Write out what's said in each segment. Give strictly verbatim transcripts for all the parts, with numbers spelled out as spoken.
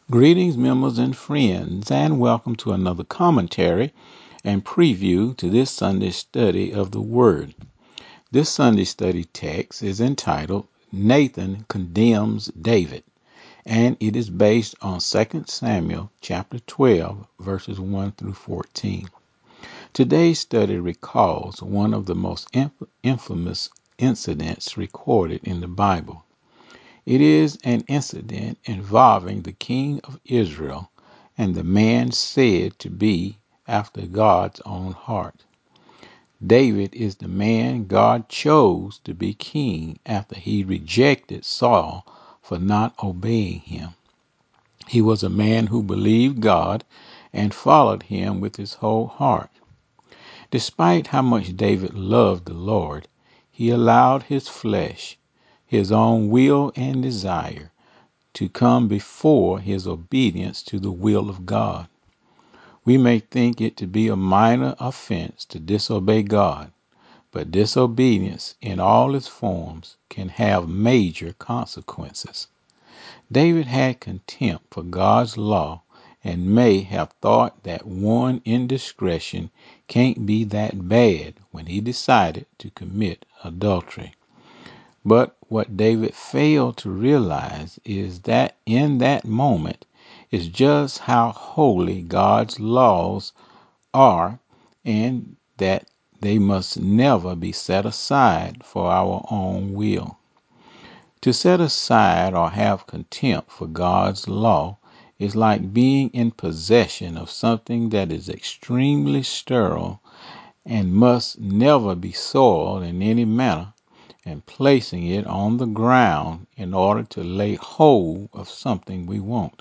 Greetings, members and friends, and welcome to another commentary and preview to this Sunday study of the Word. This Sunday study text is entitled Nathan Condemns David, and it is based on Second Samuel chapter twelve, verses one through fourteen. Today's study recalls one of the most inf- infamous incidents recorded in the Bible. It is an incident involving the king of Israel and the man said to be after God's own heart. David is the man God chose to be king after he rejected Saul for not obeying him. He was a man who believed God and followed him with his whole heart. Despite how much David loved the Lord, he allowed his flesh, his own will and desire, to come before his obedience to the will of God. We may think it to be a minor offense to disobey God, but disobedience in all its forms can have major consequences. David had contempt for God's law and may have thought that one indiscretion can't be that bad when he decided to commit adultery. But what David failed to realize is that in that moment is just how holy God's laws are, and that they must never be set aside for our own will. To set aside or have contempt for God's law is like being in possession of something that is extremely sterile and must never be soiled in any manner, and placing it on the ground in order to lay hold of something we want.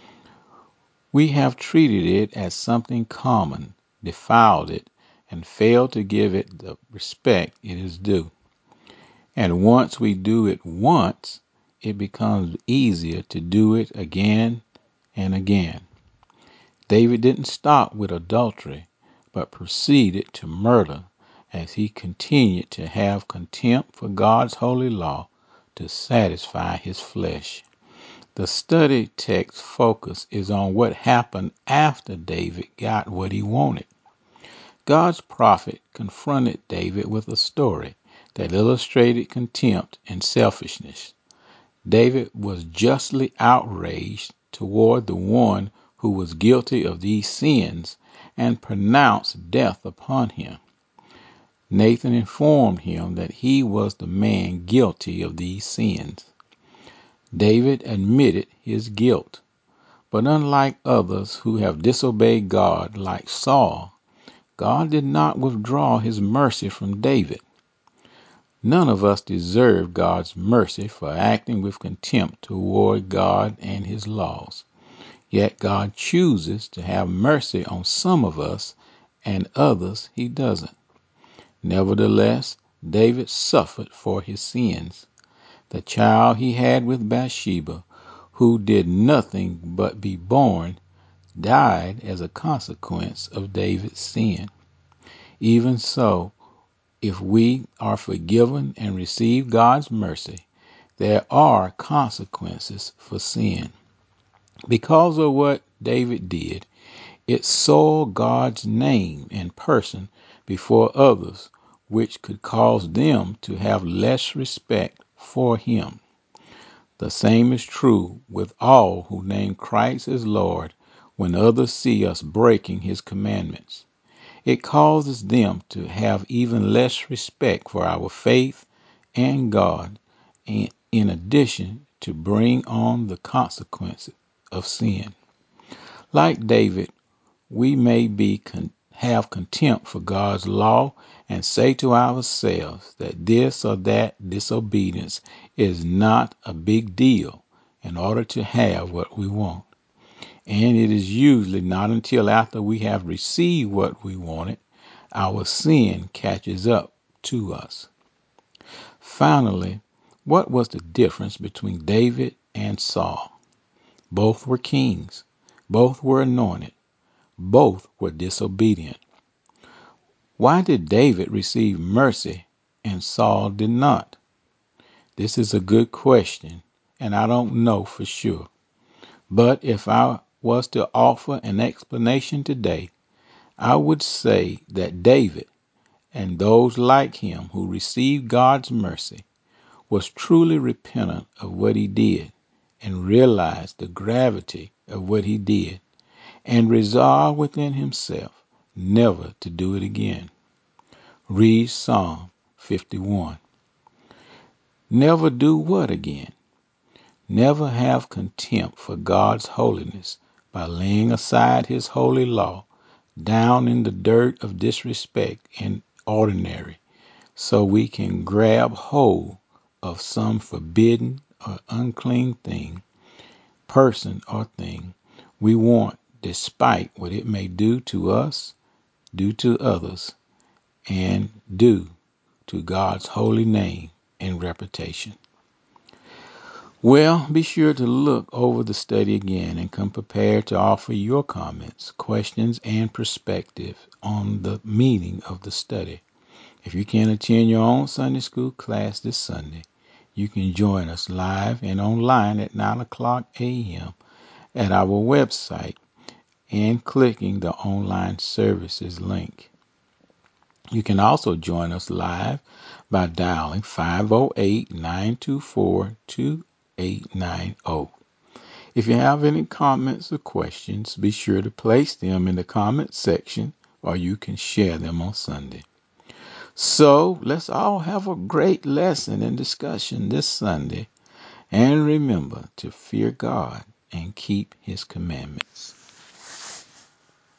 We have treated it as something common, defiled it, and failed to give it the respect it is due. And once we do it once, it becomes easier to do it again and again. David didn't stop with adultery, but proceeded to murder as he continued to have contempt for God's holy law to satisfy his flesh. The study text focus is on what happened after David got what he wanted. God's prophet confronted David with a story that illustrated contempt and selfishness. David was justly outraged toward the one who was guilty of these sins and pronounced death upon him. Nathan informed him that he was the man guilty of these sins. David admitted his guilt, but unlike others who have disobeyed God like Saul, God did not withdraw his mercy from David. None of us deserve God's mercy for acting with contempt toward God and his laws. Yet God chooses to have mercy on some of us and others he doesn't. Nevertheless, David suffered for his sins. The child he had with Bathsheba, who did nothing but be born, died as a consequence of David's sin. Even so, if we are forgiven and receive God's mercy, there are consequences for sin. Because of what David did, it soiled God's name and person before others, which could cause them to have less respect for him. The same is true with all who name Christ as Lord when others see us breaking his commandments. It causes them to have even less respect for our faith and God, and in addition to bring on the consequences of sin. Like David, we may be con- have contempt for God's law and say to ourselves that this or that disobedience is not a big deal in order to have what we want. And it is usually not until after we have received what we wanted, our sin catches up to us. Finally, what was the difference between David and Saul? Both were kings. Both were anointed. Both were disobedient. Why did David receive mercy and Saul did not? This is a good question, and I don't know for sure. But if I was to offer an explanation today, I would say that David and those like him who received God's mercy was truly repentant of what he did and realized the gravity of what he did and resolved within himself never to do it again. Read Psalm fifty-one. Never do what again? Never have contempt for God's holiness by laying aside his holy law down in the dirt of disrespect and ordinary so we can grab hold of some forbidden or unclean thing, person, or thing we want despite what it may do to us, do to others, and do to God's holy name and reputation. Well, be sure to look over the study again and come prepared to offer your comments, questions, and perspective on the meaning of the study. If you can't attend your own Sunday school class this Sunday, you can join us live and online at nine o'clock a.m. at our website and clicking the online services link. You can also join us live by dialing five oh eight, nine two four, two eight nine oh. If you have any comments or questions, be sure to place them in the comment section or you can share them on Sunday. So let's all have a great lesson and discussion this Sunday, and remember to fear God and keep his commandments.